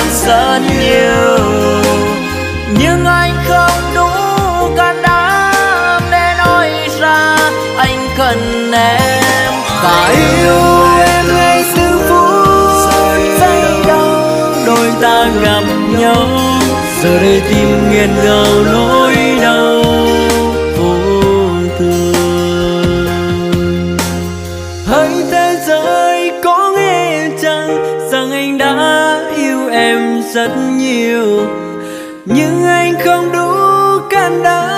rất nhiều, nhưng anh không đủ can đảm để nói ra anh cần em. Và yêu em ngay từ phút giây đầu đôi ta gặp nhau, giờ đây tim nghẹn ngào nỗi đau vô thường. Hỡi thế giới có nghe chăng rằng anh đã yêu em rất nhiều, nhưng anh không đủ can đảm